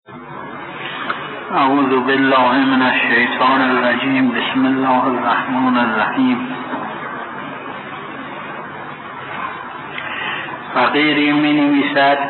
اعوذ بالله من الشیطان الرجیم. بسم الله الرحمن الرحیم. فقیری می نویسد: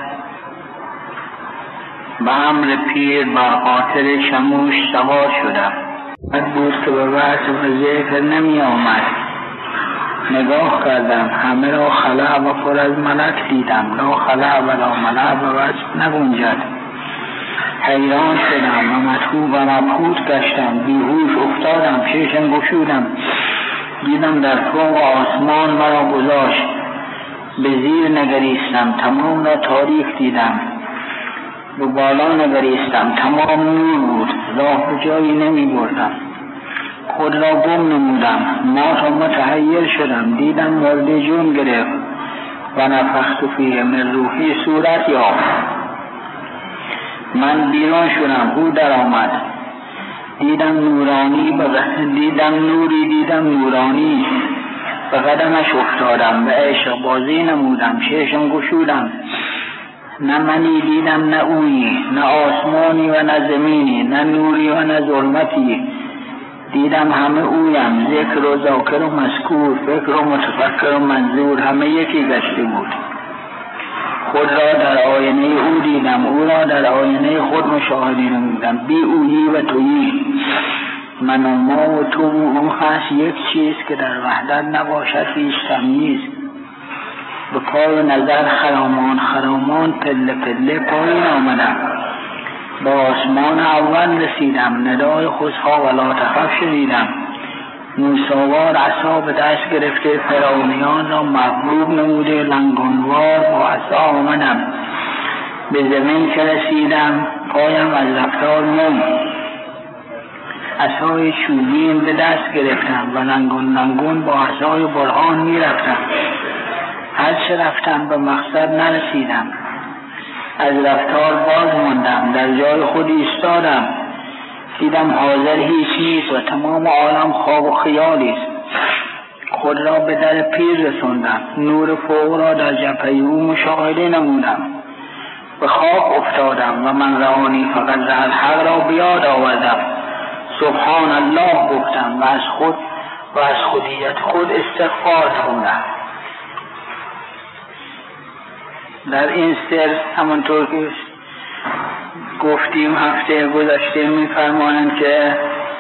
به امر پیر بر خاطر چموش سوار شدم. بود که به وعظ و ذکر نمی آمد. نگاه کردم، همه را خلأ و پر از ملک دیدم. لا خلأ و لا ملأ به وصف نگنجد. حیران شدم و مطهوب و مبهوت گشتم. بیهوش افتادم، چشم گشودم، دیدم در فوق آسمان مرا گذاشت. به زیر نگریستم، تمام را تاریک دیدم. به بالا نگریستم، تمام نور بود. راه به جایی نمی بردم. خود را گم نمودم. ما متحیر شدم، دیدم مرده جون گرفت و نفخت فیه من روحی صورت یافت. من بیرون شدم، او در آمد. دیدم نورانی، دیدم نورانی. به قدمش افتادم، به عشق بازی نمودم، چشم گشودم. نه منی دیدم نه اویی، نه آسمانی و نه زمینی، نه نوری و نه ظلمتی. دیدم همه اویم، ذکر و ذاکر و مذکور، فکر و متفکر و منظور، همه یکی گشته بود. خود را در آینه او دیدم، او را در آینه خود مشاهده نمودم. بی اویی و تویی، من و ما و تو و او هست یک چیز که در وحدت نباشد هیچ تمییز. به پای نظر خرامان پله پله پایین آمدم. به آسمان اول رسیدم، ندای خذها ولا تخف شنیدم. موسیوار عصا به دست گرفته فرعونیان را مغلوب نموده، لنگانوار با عصا آمدم. به زمین که رسیدم پایم از رفتار موم. عصای چوبین به دست گرفتم و لنگون با عصای برهان می رفتم. هر چه رفتم به مقصد نرسیدم. از رفتار باز ماندم، در جای خود ایستادم. دیدم حاضر هیچ نیست و تمام عالم خواب و خیالی است. خود را به در پیر رساندم، نور فوق را در جبهه او مشاهده نمودم. به خواب افتادم و من روانی فقط رأى الحق را بیاد آوردم. سبحان الله گفتم و از خودیت خود استغفار خوندم. در این سر همانطور که گفتیم هفته گذشته می‌فرمایند که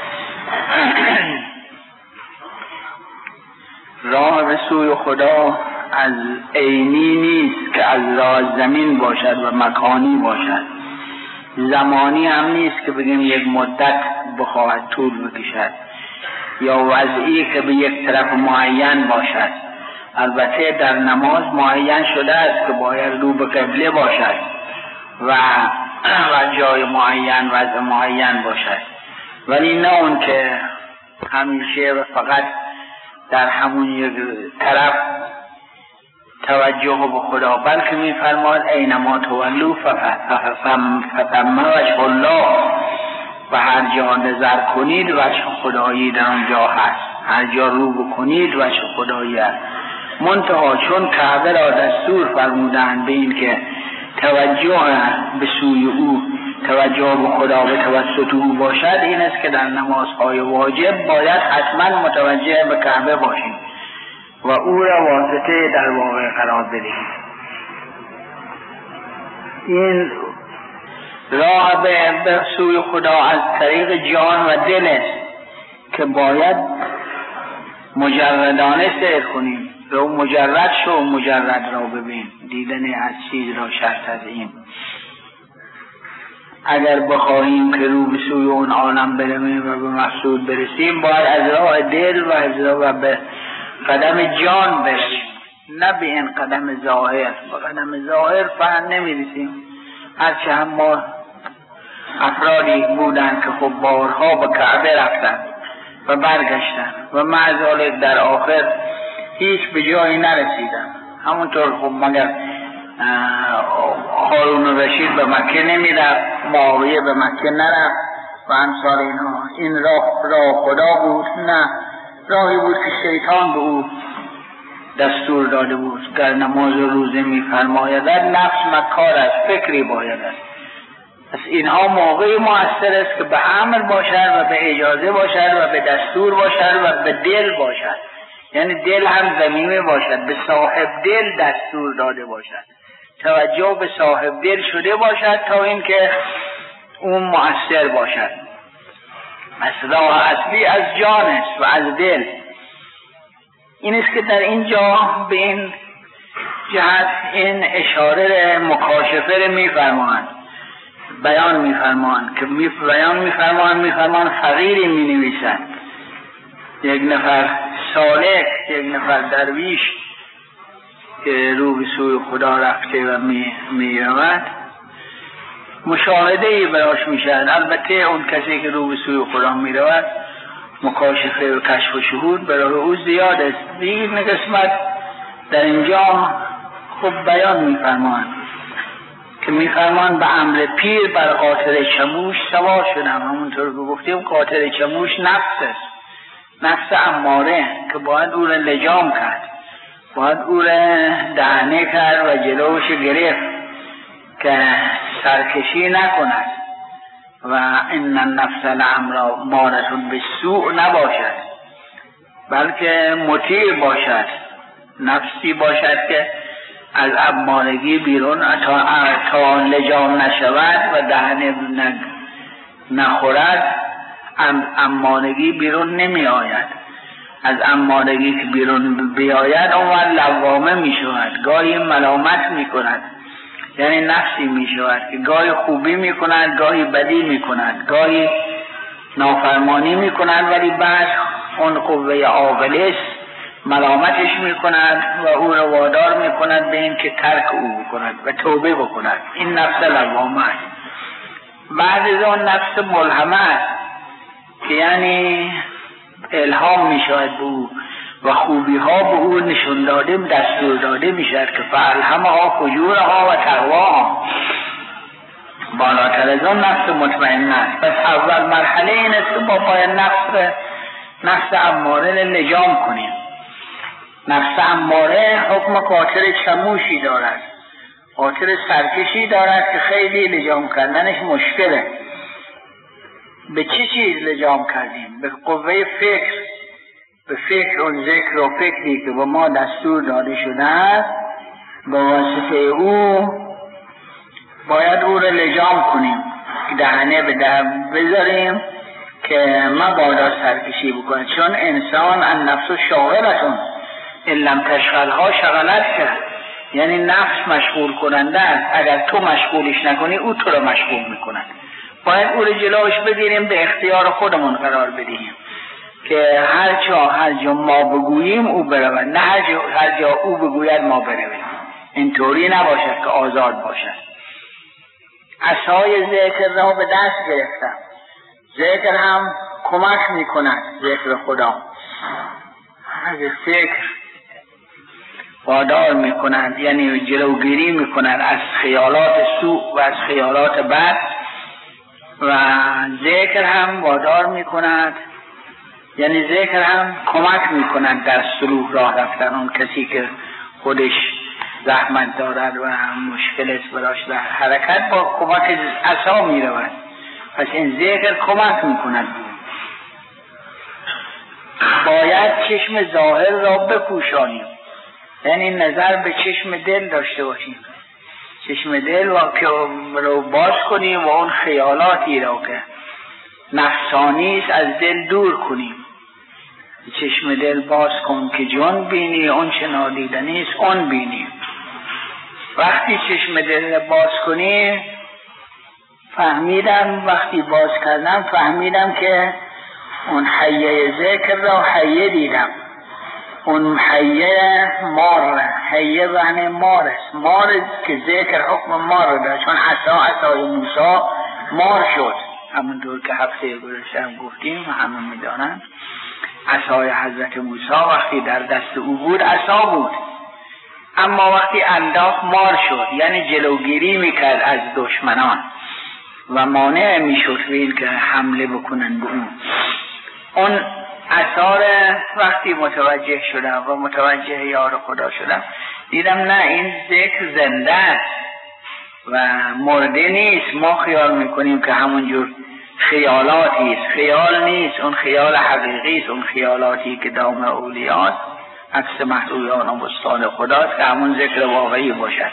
راه به سوی خدا از عینی نیست که از راه زمین باشد و مکانی باشد. زمانی هم نیست که بگیم یک مدت بخواهد طول بکشد یا وضعی که به یک طرف معین باشد. البته در نماز معین شده است که باید رو به قبله باشد و جای معین وضع معین باشد، ولی نه اون که همیشه و فقط در همون یک طرف توجه به خدا، بلکه می‌فرماید اینما تولوا فثم وجه الله. و هر جا نظر کنید وجه خدایی در آنجا هست، هر جا رو بکنید وجه خدایی هست. منتها چون کعبه را دستور فرمودند به این که توجه به سوی او، توجه به خدا به توسط او باشد، این است که در نمازهای واجب باید حتما متوجه به کعبه باشیم و او را واسطه در واقع قرار بدهیم. این راه به سوی خدا از طریق جان و دل است که باید مجردانه سیر کنیم. رو مجرد شو، مجرد را ببین. دیدن از چیز را شرط از این. اگر بخواهیم که رو به سوی اون عالم بریم و به مقصود برسیم، باید از راه دل و به قدم جان بریم، نه به این قدم ظاهر. به قدم ظاهر فهم نمیرسیم. هرچه هم ما افرادی بودن که خب بارها به کعبه رفتن و برگشتن و مع ذالک در آخر هیچ به جایی نرسیدن. همونطور خب مگر هارون رشید به مکه نمیرفت، معاویه به مکه نرفت و امثال اینها. این راه خدا بود؟ نه، راهی بود که شیطان به او دستور داده بود. در نماز و روزه می‌فرماید نفس مکار است، فکری باید است. پس اینها موقعی مؤثر است که به امر باشد و به اجازه باشد و به دستور باشد و به دل باشد. یعنی دل هم ضمیمه باشد، به صاحب دل دستور داده باشد، توجه به صاحب دل شده باشد تا اینکه اون مؤثر باشد. راه اصلی از جان است و از دل. این است که در اینجا به این جهت این اشاره مکاشفه میفرمایند، بیان میفرمایند که میفرمایند فقیری مینویسند، یک نفر سالک، یک نفر درویش که رو به سوی خدا رفته و میرود، مشاهده ای براش میشد. البته اون کسی که رو به سوی خدا میرود مکاشفه و کشف و شهود برای او زیاد است. این قسمت در اینجا خوب بیان میفرمایند که میفرمایند به امر پیر بر قاطر چموش سوار شدم. همونطور که گفتیم قاطر چموش نفس است، نفس اماره که باید او را لجام کرد، باید او را دهنه کرد و جلوش گرفت که سرکشی نکند و ان النفس لاماره بالسوء نباشد، بلکه مطیع باشد، نفسی باشد که از امارگی بیرون تا لجام نشود و دهنه نخورد. امارگی بیرون نمی آید. از امارگی که بیرون بیاید اون لوامه می شود، گاهی ملامت می کند، یعنی نفسی می شود که گاهی خوبی می کند، گاهی بدی می کند، گاهی نافرمانی می کند، ولی بعد اون قوه عاقله ملامتش می کند و او را وادار می کند به این که ترک او بکند و توبه بکند. این نفس لوامه است. بعد از اون نفس ملهمه است که یعنی الهام می شود به او و خوبی ها به او نشون داده، دستور داده می شود که فالهمها فجورها و تقواها. بالاتر از اون نفس مطمئن است. پس اول مرحله این است که با پای نفس اماره لجام کنیم. نفس اماره حکم قاطر چموشی دارد، قاطر سرکشی دارد که خیلی لجام کردنش مشکله. به چه چیز لجام کردیم؟ به قوه فکر، به فکر، اون ذکر و فکری که با ما دستور داده شده است، با واسطه او باید او را لجام کنیم، دهنه به دهن بذاریم که مبادا سرکشی بکنه. چون انسان النفس شاغلتون ان لم تشغلها شغلت کرد، یعنی نفس مشغول کننده است. اگر تو مشغولش نکنی او تو را مشغول میکند. باید او را جلوش بگیریم، به اختیار خودمون قرار بدیم که هر جا ما بگوییم او برود، نه هر جا او بگوید ما برویم. اینطوری نباشد که آزاد باشد. عصای ذکر را به دست گرفتم. ذکر هم کمک میکند، ذکر خدا از فکر وادار میکند، یعنی جلوگیری میکند از خیالات سوء و از خیالات بد، و ذکر هم وادار میکند، یعنی ذکر هم کمک میکند در سلوک راه رفتن. اون کسی که خودش زحمت دارد و مشکل است براش در حرکت، با کمک عصا میرود. پس این ذکر کمک میکند. باید چشم ظاهر را بپوشانیم، یعنی نظر به چشم دل داشته باشیم. چشم دل رو باز کنیم و اون خیالاتی را که نفسانی است از دل دور کنیم. چشم دل باز کن که جان بینی، اون چه نادیدنی است اون بینی. وقتی چشم دل باز کنی وقتی باز کردم فهمیدم که اون حیه ذکر را حیه دیدم. اون حیه مار، حیه بهنه مار است. مار که ذکر حکم مار داره، چون عصای موسی مار شد. همونطور که هفته گذشته هم گفتیم و همه میدانند عصای حضرت موسی وقتی در دست او بود عصا بود، اما وقتی انداخت مار شد، یعنی جلوگیری میکرد از دشمنان و مانع میشد این که حمله بکنن به اون. اون اثار وقتی متوجه شدم و متوجه یار خدا شدم، دیدم نه، این ذکر زنده است و مرده نیست. ما خیال میکنیم که همونجور خیالاتی است. خیال نیست، اون خیال حقیقی است. اون خیالاتی که دام اولیاست، عکس محرویان و بستان خداست که همون ذکر واقعی باشد.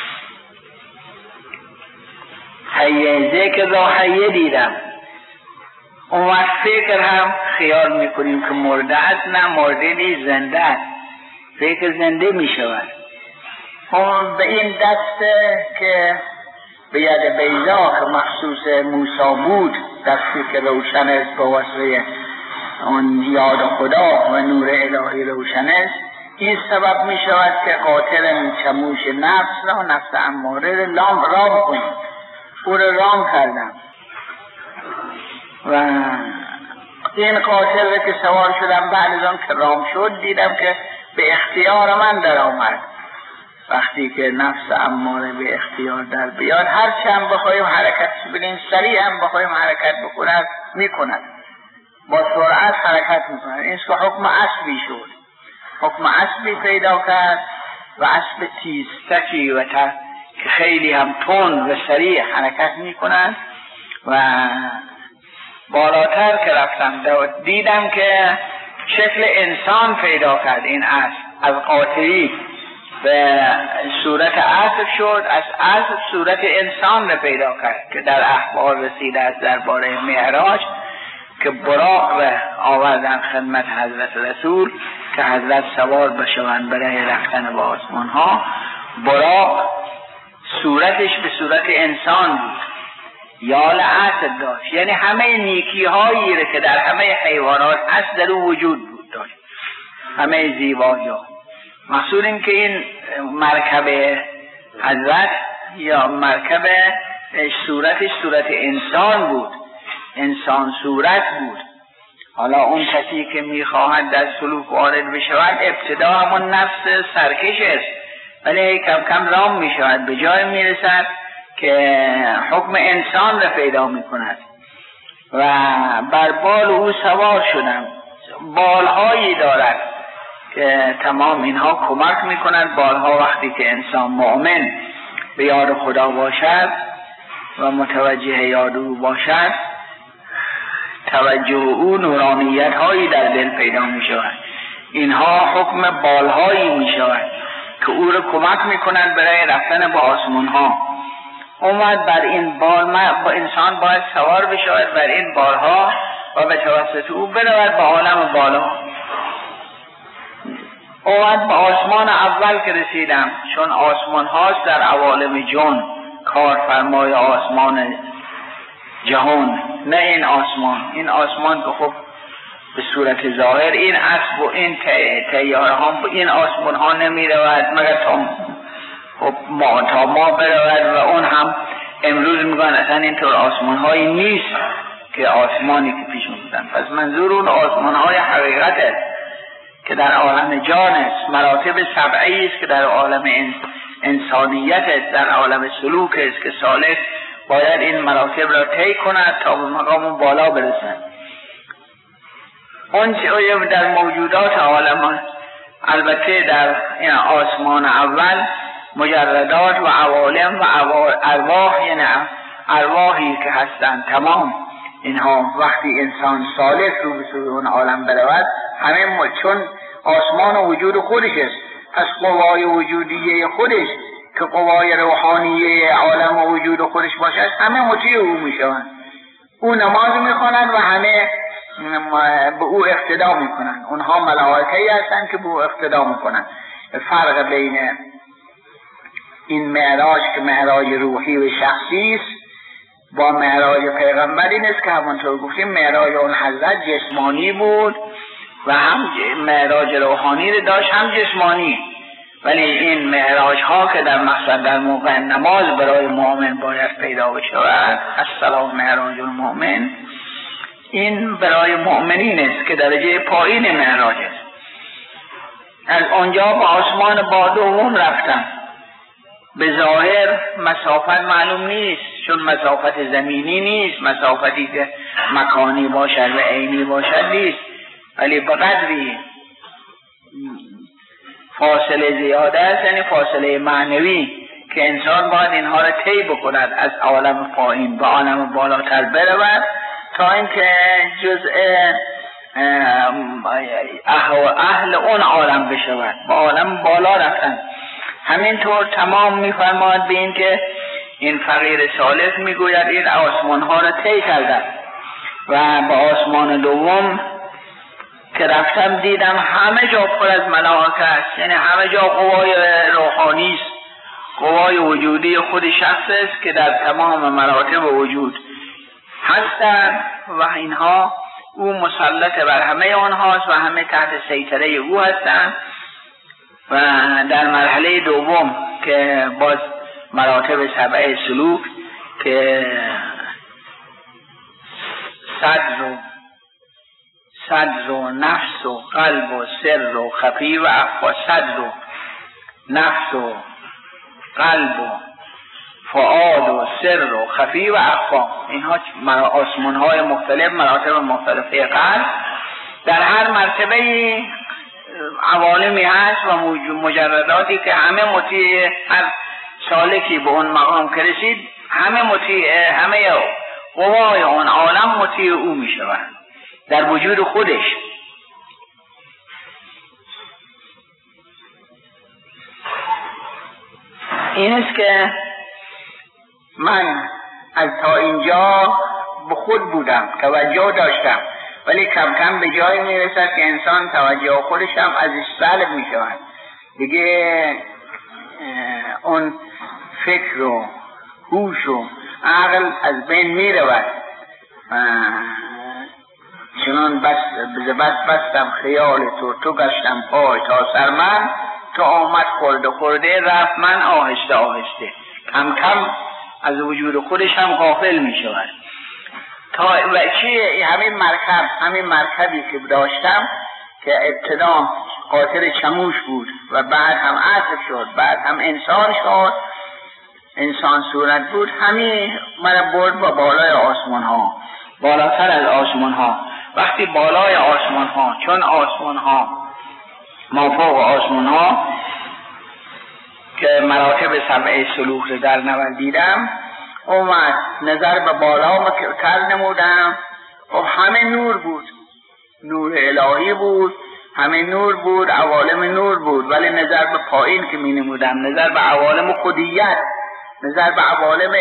حیه ذکر را حیه دیدم. اون وقت فکر هم خیال میکنیم که مرده است. نه، مرده نیست، زنده است. فکر زنده میشود. اون به این دسته که به ید بیضا که مخصوص موسی بود، دستی که روشن است با واسطه اون یاد خدا و نور الهی روشن است، این سبب می شود که قاطر چموش نفس را، نفس اماره را رام کنیم. او را رام کردم و این قاطر که سوار شدم بعد از آن که رام شد دیدم که به اختیار من در آمد. وقتی که نفس اماره به اختیار در بیاد، هر چند بخوایم حرکت بدیم، سریع هم بخوایم حرکت بکند میکند، با سرعت حرکت میکند. این که حکم اسبی شد، حکم اسبی پیدا کرد و اسب تیزتکی و که خیلی هم تند و سریع حرکت میکند. و بالاتر که رفتم دیدم که شکل انسان پیدا کرد. این اسب از قاطری به صورت اسب شد، از اسب صورت انسان را پیدا کرد که در اخبار رسیده است درباره معراج که براق را آوردن خدمت حضرت رسول که حضرت سوار بشوند برای رفتن به آسمان ها. براق صورتش به صورت انسان بود، یال اسب داشت، یعنی همه نیکی هایی را که در همه حیوانات هست در او وجود بود داشت، همه زیبایی ها. مقصود این که این مرکب حضرت یا مرکب صورتش صورت انسان بود، انسان صورت بود. حالا اون کسی که میخواهد در سلوک وارد بشود ابتدا همون نفس سرکش است، ولی کم کم رام میشود، به جای میرسد که حکم انسان را پیدا میکند. و بر بال او سوار شدم. بالهایی دارد که تمام اینها کمک میکنند. بالها وقتی که انسان مؤمن به یاد خدا باشد و متوجه یاد او باشد، توجه او نورانیت هایی در دل پیدا میشود. اینها حکم بالهایی میشود که او را کمک میکنند برای رفتن به آسمان ها. اومد بر این بال با انسان باید سوار بشود بر این بالها و به توسط او برود به عالم بالا. اومد به آسمان اول که رسیدم، چون آسمان هاست در عوالم جن، کارفرمای آسمان جهان، نه این آسمان. این آسمان که خب به صورت ظاهر این اسب و این تیاره ها به این آسمان ها نمی رود مگر تا ما برود، و اون هم امروز میگن اصلا اینطور آسمان هایی نیست که آسمانی که پیش بودن. پس منظور اون آسمان های حقیقت است که در عالم جان است، مراتب سبعی است که در عالم انسانیت است، در عالم سلوک است که سالک باید این مراتب را طی کند تا به مقام بالا برسند. اون چه در موجودات عالم، البته در این آسمان اول مجردات و عوالم و ارواح، یعنی ارواحی که هستند تمام اینها وقتی انسان صالح رو به سوی اون عالم برود، همه چون آسمان و وجود خودش است، پس قوای وجودیه خودش که قوای روحانیه عالم و وجود خودش باشد، همه مطیع او میشوند. او نماز میخوانند و همه به او اقتدا میکنند. اونها ملائکه‌ای هستند که به او اقتدا میکنند. فرق بین این معراج که معراج روحی و شخصی است با معراج پیغمبر این است که همونطور گفتیم معراج اون حضرت جسمانی بود و هم معراج روحانی رو داشت، هم جسمانی. ولی این معراج ها که در مقصد در موقع نماز برای مؤمن باید پیدا بشود، السلام معراج المؤمن، این برای مؤمنین است که درجه پایین معراج است. از آنجا به آسمان با دوم رفتم. به ظاهر مسافت معلوم نیست، چون مسافت زمینی نیست، مسافتی که مکانی باشد و عینی باشد نیست، ولی به قدری فاصله زیاده است، یعنی فاصله معنوی، که که انسان باید اینها را طی بکند، از عالم پایین به عالم بالاتر برود تا اینکه جزء اهل اون عالم بشود، به عالم بالا رفتن. همینطور تمام میفرماید به این که این فقیر صالح میگوید این آسمان ها را طی کردم و به آسمان دوم که رفتم دیدم همه جا پر از ملائکه است، یعنی همه جا قوای روحانی است، قوای وجودی خود شخص است که در تمام مراتب وجود هستند و اینها او مسلط بر همه آنهاست و همه تحت سیطره او هستند. و در مرحله دوم که باز مراتب سبع سلوک که صدر و نفس و قلب و سر و خفی و اخفا، صدر و نفس و قلب و فؤاد و سر و خفی و اخفا، اینها آسمان های مختلف، مراتب مختلفه قلب. در هر مرتبه عوالمی هست و مجرداتی که همه مطیع، هر سالکی به اون مقام که رسید همه مطیع، همه قوای اون عالم مطیع او می شوند در وجود خودش. این است که من از تا اینجا به خود بودم، توجه داشتم، ولی کم کم به جایی میرسد که انسان توجه خودش هم ازش سلب می شود دیگه. اون فکر و هوش و عقل از بین می رود. چنان بستم خیال تو گشتم پای تا سر من، تو آمد خورده رفت من آهسته آهسته. کم کم از وجود خودش هم غافل می شود. تا همین مرکبی که داشتم که ابتدا قاطر چموش بود و بعد هم عصر شد، بعد هم انسان شد، انسان صورت بود، همین من برد با بالای آسمان ها، بالاتر از آسمان ها. وقتی بالای آسمان ها، چون آسمان ها مافوق آسمان ها که مراتب سبع سلوک رو در نوردیدم، اومد نظر به بالا کر نمودم. خب همه نور بود، نور الهی بود، همه نور بود، عوالم نور بود. ولی نظر به پایین که می نمودم، نظر به عوالم خودیت، نظر به عوالم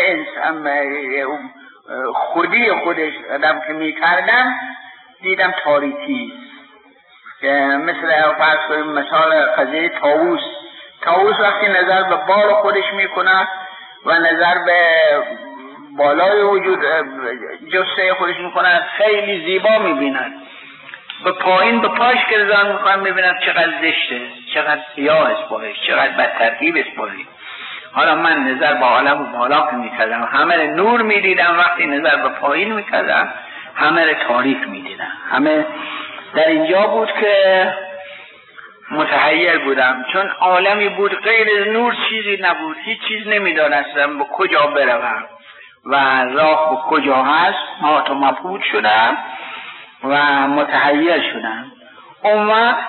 خودی خودش آدم که می کردم، دیدم تاریکی. مثل فرض کنیم مثال قضیه طاووس وقتی نظر به بال خودش می کنه و نظر به بالای وجود جسته خودش میکنه، خیلی زیبا میبیند. به پایین به پاش که نظر میکنه میبیند چقدر زشته، چقدر سیاه است پاش، چقدر بدترتیب است پاش. حالا من نظر به عالم بالا که میکردم همه نور میدیدم، وقتی نظر به پایین میکردم همه تاریک میدیدم. همه در اینجا بود که متحیر بودم، چون عالمی بود غیر نور چیزی نبود، هیچ چیز نمیدانستم به کجا بروم و راه به کجا هست. مات و مبهوت شدم و متحیر شدم. اون وقت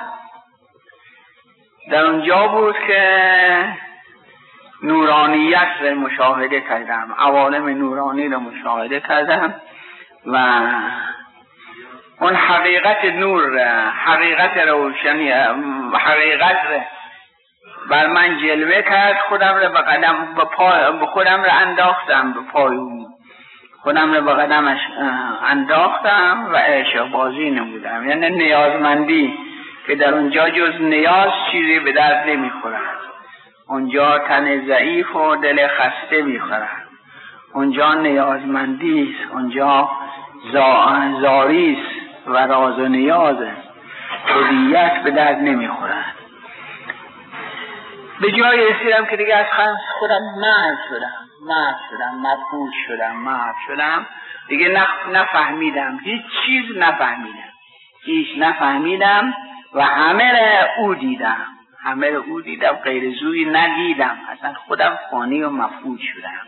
در اونجا بود که نورانیت رو مشاهده کردم، عوالم نورانی رو مشاهده کردم و اون حقیقت نور، حقیقت روشنی، حقیقت بر من جلوه کرد. خودم رو به قدم به خودم رو انداختم به پای اون، خودم رو به قدمش انداختم و عشق بازی نمودم. یعنی نیازمندی که در اونجا جز نیاز چیزی به درد نمیخورد. اونجا تن ضعیف و دل خسته میخورد. اونجا نیازمندی است، اونجا زاری است و راز و نیازه، خودیت به درد نمیخورد. به جایی رسیدم که دیگه از خودم محو شدم، دیگه نفهمیدم، هیچ چیز نفهمیدم و همه را او دیدم، غیر زوی ندیدم. اصلا خودم فانی و مفقود شدم.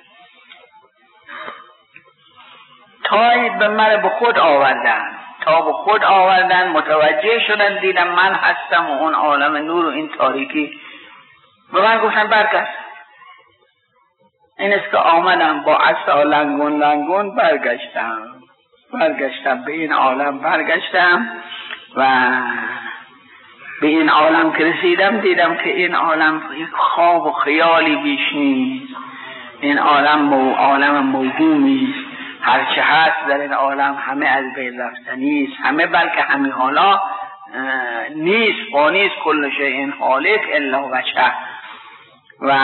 تا به من به خود آوردن، متوجه شدن، دیدم من هستم و اون عالم نور و این تاریکی. به من گفتن برگرد، این است که آمدم با عصا لنگون برگشتم به این عالم، برگشتم و به این عالم که رسیدم دیدم که این عالم یک خواب و خیالی بیش نیست. این عالم موهومی است. هرچه هست در این عالم همه از بین رفتنی است، همه بلکه همین حالا نیست، فانی است، کل شیء هالک الا وجهه. و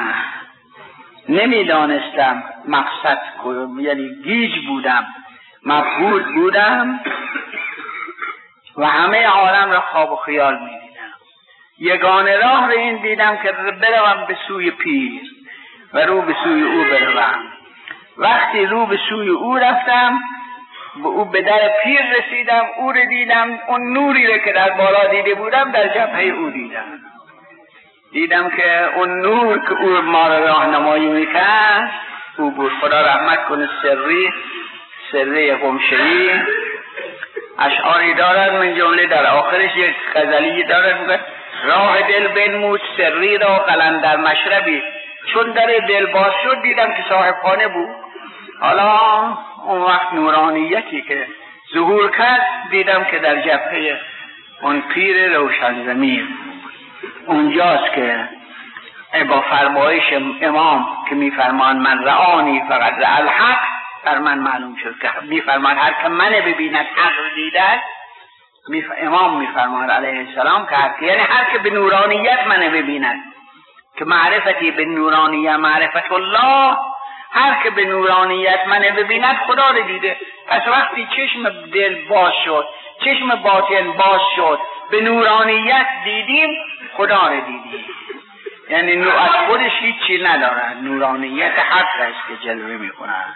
نمیدانستم مقصد کنم، یعنی گیج بودم، مبهوت بودم و همه عالم را خواب و خیال میدیدم. یگانه راه را این دیدم که بروم به سوی پیر و رو به سوی او بروم. وقتی رو به سوی او رفتم، به در پیر رسیدم، او را دیدم، اون نوری را که در بالا دیده بودم در جبهه او دیدم که اون نور که او ما را راهنمایی میکرد او بود. خدا رحمت کنه سری قمشه‌ای اشعاری دارد، من جمله در آخرش یک غزلی دارد میگه راه دل بنمود سری را قلندر مشربی، چون در دل باز شد دیدم که صاحب خانه بود. حالا اون وقت نورانیتی که ظهور کرد دیدم که در جبهه اون پیر روشن ضمیر. اونجاست که با فرمایش امام که میفرمان من رآنی فقط رأى الحق، در من معلوم شد که میفرمان هر که من ببیند حق دیدد. امام میفرمان علیه السلام که یعنی هر که به نورانیت من ببیند، که معرفتی به نورانیت معرفت الله، هر که به نورانیت من ببیند خدا رو دیده. پس وقتی چشم دل باز شد، چشم باطن باز شد، به نورانیت دیدیم، خدا رو دیدیم. یعنی از خودش هیچی ندارد، نورانیت حق است که جلوه میکنند.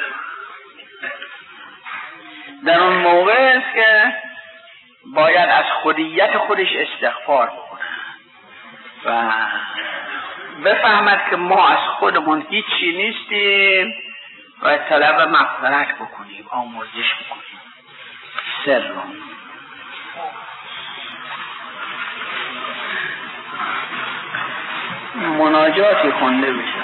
در اون موقع است که باید از خودیت خودش استغفار بکنه و بفهمد که ما از خودمون هیچی نیستیم و طلب مغفرت بکنیم، آمرزش بکنیم. سر مناجاتی خونده بشه.